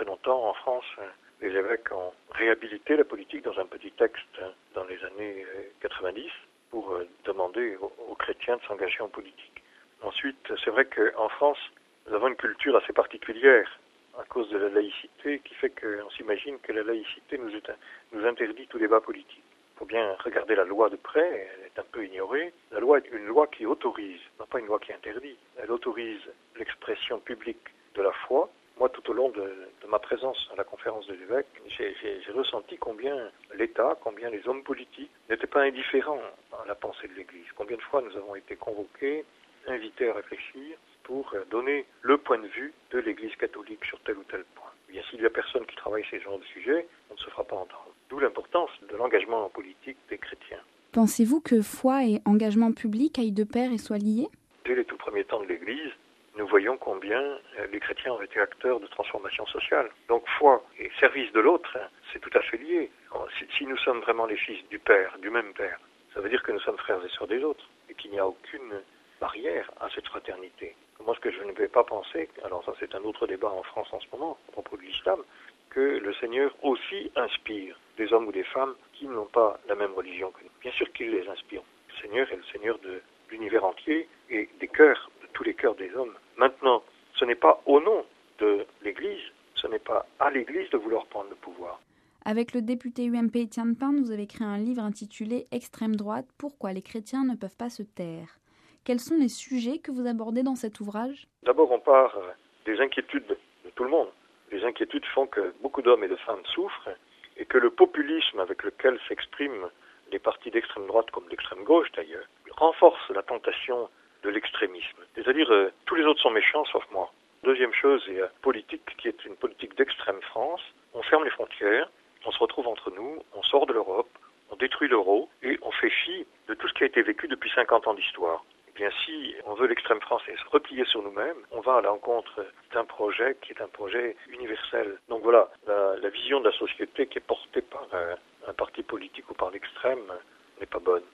très longtemps, en France, les évêques ont réhabilité la politique dans un petit texte dans les années 90 pour demander aux chrétiens de s'engager en politique. Ensuite, c'est vrai qu'en France, nous avons une culture assez particulière à cause de la laïcité qui fait qu'on s'imagine que la laïcité nous interdit tout débat politique. Il faut bien regarder la loi de près, elle est un peu ignorée. La loi est une loi qui autorise, non pas une loi qui interdit. Elle autorise l'expression publique de la foi. Moi, tout au long de ma présence à la conférence des évêques, j'ai ressenti combien l'État, combien les hommes politiques n'étaient pas indifférents à la pensée de l'Église. Combien de fois nous avons été convoqués, invités à réfléchir pour donner le point de vue de l'Église catholique sur tel ou tel point. Bien, s'il y a personne qui travaille ces genres de sujets, on ne se fera pas entendre. D'où l'importance de l'engagement en politique des chrétiens. Pensez-vous que foi et engagement public aillent de pair et soient liés ? Dès les tout premiers temps de l'Église, nous voyons combien les chrétiens ont été acteurs de transformation sociale. Donc foi et service de l'autre, c'est tout à fait lié. Si nous sommes vraiment les fils du Père, du même Père, ça veut dire que nous sommes frères et sœurs des autres et qu'il n'y a aucune barrière à cette fraternité. Comment est-ce que je ne vais pas penser, alors ça c'est un autre débat en France en ce moment, à propos de l'islam, que le Seigneur aussi inspire des hommes ou des femmes qui n'ont pas la même religion que nous. Bien sûr qu'il les inspire. Le Seigneur est le Seigneur de l'univers entier et des cœurs, de tous les cœurs des hommes. Maintenant, ce n'est pas au nom de l'Église, ce n'est pas à l'Église de vouloir prendre le pouvoir. Avec le député UMP Étienne Pin, vous avez écrit un livre intitulé « Extrême droite, pourquoi les chrétiens ne peuvent pas se taire ». Quels sont les sujets que vous abordez dans cet ouvrage ? D'abord, on part des inquiétudes de tout le monde. Les inquiétudes font que beaucoup d'hommes et de femmes souffrent et que le populisme avec lequel s'expriment les partis d'extrême droite, comme d'extrême gauche d'ailleurs, renforce la tentation de l'extrémisme. C'est-à-dire, tous les autres sont méchants sauf moi. Deuxième chose, il y a politique qui est une politique d'extrême France. On ferme les frontières, on se retrouve entre nous, on sort de l'Europe, on détruit l'euro et on fait fi de tout ce qui a été vécu depuis 50 ans d'histoire. Eh bien, si on veut l'extrême France et se replier sur nous-mêmes, on va à l'encontre d'un projet qui est un projet universel. Donc voilà, la vision de la société qui est portée par un parti politique ou par l'extrême n'est pas bonne.